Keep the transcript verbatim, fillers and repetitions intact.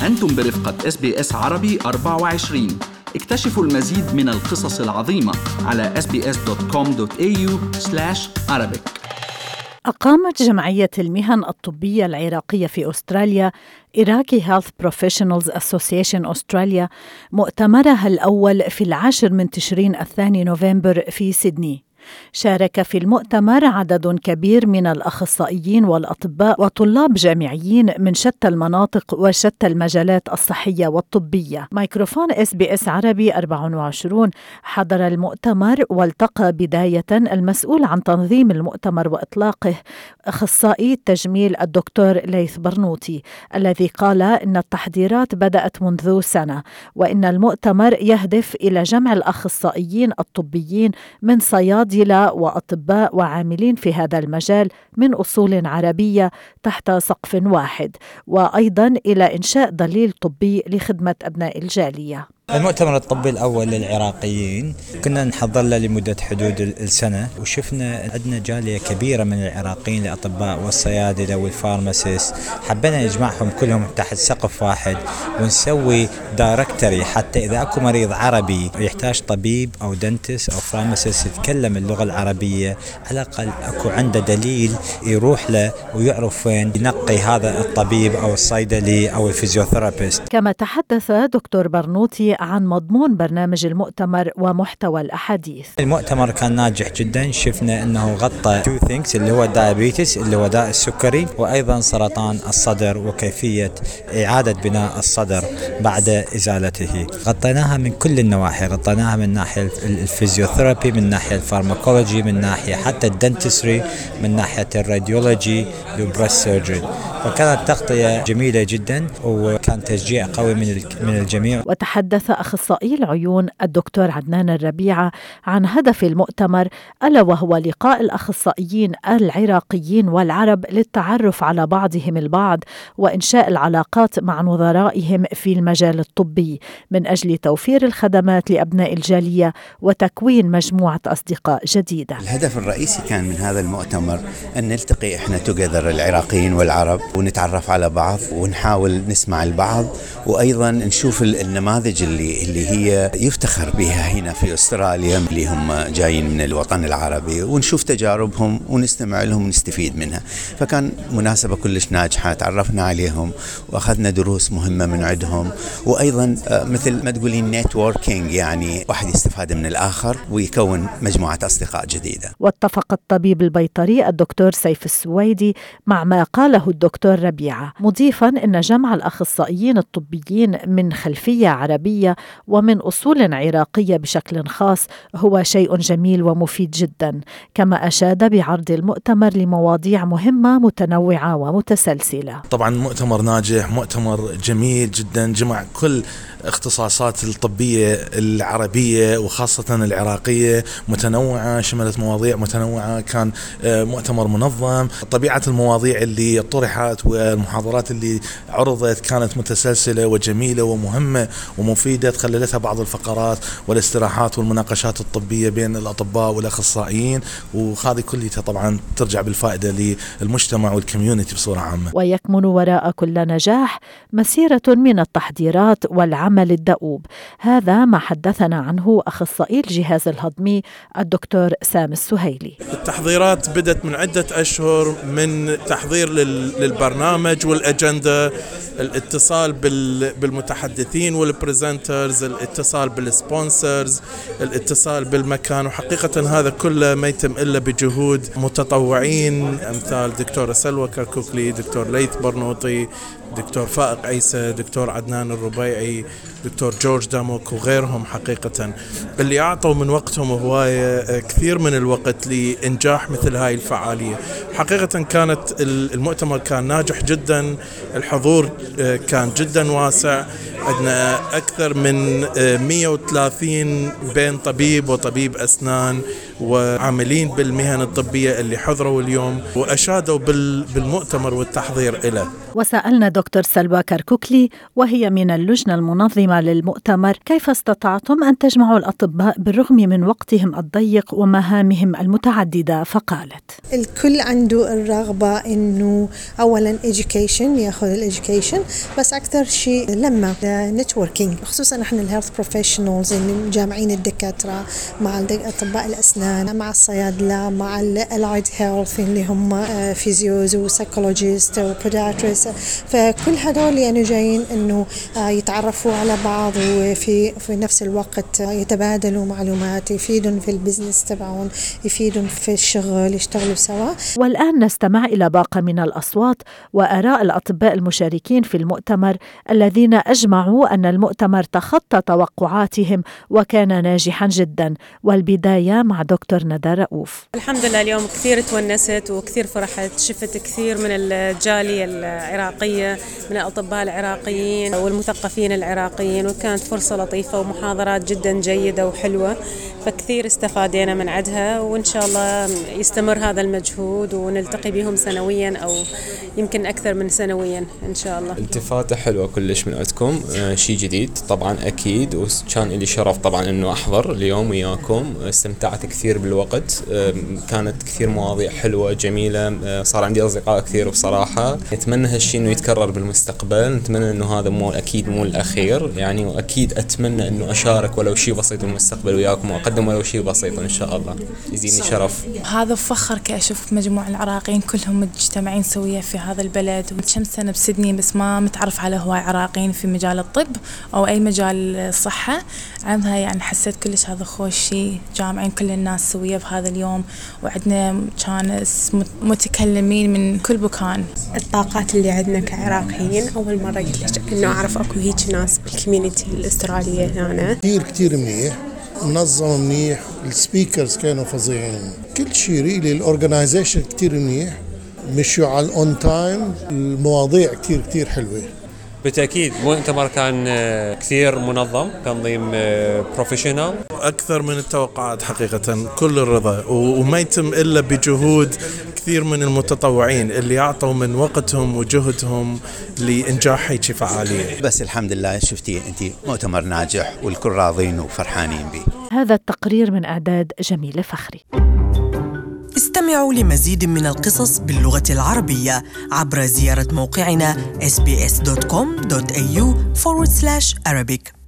أنتم برفقة إس بي إس عربي أربعة وعشرين. اكتشفوا المزيد من القصص العظيمة على إس بي إس دوت كوم دوت إيه يو سلاش عربيك. أقامت جمعية المهن الطبية العراقية في أستراليا Iraqi Health Professionals Association أستراليا مؤتمرها الأول في العاشر من تشرين الثاني نوفمبر في سيدني. شارك في المؤتمر عدد كبير من الأخصائيين والأطباء وطلاب جامعيين من شتى المناطق وشتى المجالات الصحية والطبية. ميكروفون إس بي إس عربي أربعة وعشرين حضر المؤتمر، والتقى بداية المسؤول عن تنظيم المؤتمر وإطلاقه أخصائي التجميل الدكتور ليث برنوطي، الذي قال إن التحضيرات بدأت منذ سنة، وإن المؤتمر يهدف إلى جمع الأخصائيين الطبيين من صيادلة وأطباء وعاملين في هذا المجال من أصول عربية تحت سقف واحد، وأيضا إلى إنشاء دليل طبي لخدمة أبناء الجالية. المؤتمر الطبي الأول للعراقيين كنا نحضر له لمدة حدود السنة، وشفنا عندنا جالية كبيرة من العراقيين الأطباء والصيادلة والفارماسيست. حبينا نجمعهم كلهم تحت سقف واحد ونسوي دايركتوري، حتى إذا أكو مريض عربي يحتاج طبيب أو دنتس أو فارماسيست يتكلم اللغة العربية، على الأقل أكو عنده دليل يروح له ويعرف وين ينقي هذا الطبيب أو الصيدلي أو الفيزيوثيرابيست. كما تحدث دكتور برنوطي عن مضمون برنامج المؤتمر ومحتوى الأحاديث. المؤتمر كان ناجح جدا، شفنا أنه غطى تو ثينكس اللي هو الدايابيتس اللي هو داء السكري، وأيضا سرطان الصدر وكيفية إعادة بناء الصدر بعد إزالته. غطيناها من كل النواحي، غطيناها من ناحية الفيزيوثيرابي، من ناحية الفارماكولوجي، من ناحية حتى الدنتسري، من ناحية الراديولوجي والبريست سيرجري. فكانت تغطية جميلة جدا وكان تشجيع قوي من من الجميع. وتحدث أخصائي العيون الدكتور عدنان الربيعة عن هدف المؤتمر، ألا وهو لقاء الأخصائيين العراقيين والعرب للتعرف على بعضهم البعض وإنشاء العلاقات مع نظرائهم في المجال الطبي من أجل توفير الخدمات لأبناء الجالية وتكوين مجموعة أصدقاء جديدة. الهدف الرئيسي كان من هذا المؤتمر أن نلتقي إحنا توجذر العراقيين والعرب ونتعرف على بعض ونحاول نسمع البعض، وأيضا نشوف النماذج اللي اللي هي يفتخر بها هنا في أستراليا اللي هم جايين من الوطن العربي، ونشوف تجاربهم ونستمع لهم ونستفيد منها. فكان مناسبة كلش ناجحة، تعرفنا عليهم وأخذنا دروس مهمة من عندهم، وأيضا مثل ما تقولين نتوركينج، يعني واحد يستفاد من الآخر ويكون مجموعة أصدقاء جديدة. واتفق الطبيب البيطري الدكتور سيف السويدي مع ما قاله الدكتور ربيعة، مضيفا أن جمع الأخصائيين الطبيين من خلفية عربية ومن أصول عراقية بشكل خاص هو شيء جميل ومفيد جدا. كما أشاد بعرض المؤتمر لمواضيع مهمة متنوعة ومتسلسلة. طبعا مؤتمر ناجح، مؤتمر جميل جدا، جمع كل اختصاصات الطبية العربية وخاصة العراقية متنوعة، شملت مواضيع متنوعة، كان مؤتمر منظم. طبيعة المواضيع اللي طرحت والمحاضرات اللي عرضت كانت متسلسلة وجميلة ومهمة ومفيدة، تخللتها بعض الفقرات والاستراحات والمناقشات الطبية بين الأطباء والأخصائيين، وهذه كلها طبعا ترجع بالفائدة للمجتمع والكميونتي بصورة عامة. ويكمن وراء كل نجاح مسيرة من التحضيرات والعمل الدؤوب. هذا ما حدثنا عنه أخصائي الجهاز الهضمي الدكتور سام السهيلي. التحضيرات بدأت من عدة أشهر، من تحضير للبرنامج والأجندة، الاتصال بالمتحدثين والبريزنترز، الاتصال بالسبونسرز، الاتصال بالمكان، وحقيقة هذا كله ما يتم إلا بجهود متطوعين أمثال دكتورة سلوى كركوكلي، دكتور ليث برنوطي، دكتور فائق عيسى، دكتور عدنان الربيعي، دكتور جورج داموك وغيرهم، حقيقة اللي أعطوا من وقتهم هواية كثير من الوقت لإنجاح مثل هاي الفعالية. حقيقة كانت المؤتمر كان ناجح جدا، الحضور كان جدا واسع، عندنا أكثر من مئة وثلاثين بين طبيب وطبيب أسنان وعاملين بالمهن الطبية اللي حضروا اليوم وأشادوا بالمؤتمر والتحضير إله. وسألنا دكتور سلوى كركوكلي وهي من اللجنة المنظمة للمؤتمر كيف استطعتم أن تجمعوا الأطباء بالرغم من وقتهم الضيق ومهامهم المتعددة، فقالت: الكل عنده الرغبة إنه أولاً education، يأخذ الeducation، بس أكثر شيء لما networking، خصوصاً إحنا الهيلث بروفيشنالز اللي جامعين الدكاترة مع أطباء الأسنان مع الصيادلة مع الألايد هيلث اللي هم فيزيوز وسايكولوجيست وبودياتريست، فكل هذول يعني جايين إنه يتعرفوا على بعض وفي في نفس الوقت يتبادلوا معلومات، يفيدون في البزنس تبعهم، يفيدون في الشغل، يشتغلوا سوا. والآن نستمع إلى باقة من الأصوات وآراء الأطباء المشاركين في المؤتمر الذين أجمعوا أن المؤتمر تخطى توقعاتهم وكان ناجحا جدا. والبداية مع دكتور ندى رؤوف. الحمد لله اليوم كثير تونست وكثير فرحت، شفت كثير من الجالية العراقية من الأطباء العراقيين والمثقفين العراقيين، وكانت فرصة لطيفة ومحاضرات جدا جيدة وحلوة، فكثير استفادينا من عدها، وإن شاء الله يستمر هذا المجهود ونلتقي بهم سنويا أو يمكن أكثر من سنويا إن شاء الله. التفاتة حلوة كلش من عندكم، آه شيء جديد طبعا أكيد، وكان لي شرف طبعا إنه أحضر اليوم وياكم، استمتعت كثير بالوقت، آه كانت كثير مواضيع حلوة جميلة، آه صار عندي أصدقاء كثير بصراحة. نتمنى هالشيء إنه يتكرر بالمستقبل، نتمنى إنه هذا مو أكيد مو الأخير يعني، وأكيد أتمنى إنه أشارك ولو شيء بسيط بالمستقبل وياكم وأقدم ولو شيء بسيط إن شاء الله، يزيدني شرف. هذا فخر كأشوف مجموع العراقيين كلهم مجتمعين سوية في هذا البلد. كم سنة بسدني بس ما متعرف على هواي عراقيين في مجال الطب أو أي مجال الصحة، عمها يعني حسيت كلش هذا خوش شيء، جامعين كل الناس سوية بهذا اليوم، وعندنا كان متكلمين من كل مكان. الطاقات اللي عندنا كعراقيين أول مرة قلت إنه أعرف أكو هيك ناس بالكوميونتي الأسترالية هنا. كتير كتير منيح، منظم منيح، السبيكرز كانوا فظيعين، كل شيء ريلي، الأورجنايزيشن كتير منيح، مشوا على الأون تايم، المواضيع كتير كتير حلوة. بالتأكيد مؤتمر كان كثير منظم، تنظيم بروفيشنال أكثر من التوقعات حقيقة، كل الرضا، وما يتم إلا بجهود كثير من المتطوعين اللي يعطوا من وقتهم وجهدهم لإنجاح هيك فعالية. بس الحمد لله شفتي أنت مؤتمر ناجح والكل راضين وفرحانين به. هذا التقرير من إعداد جميلة فخري. استمعوا لمزيد من القصص باللغة العربية عبر زيارة موقعنا إس بي إس دوت كوم دوت إيه يو فورورد سلاش أرابيك.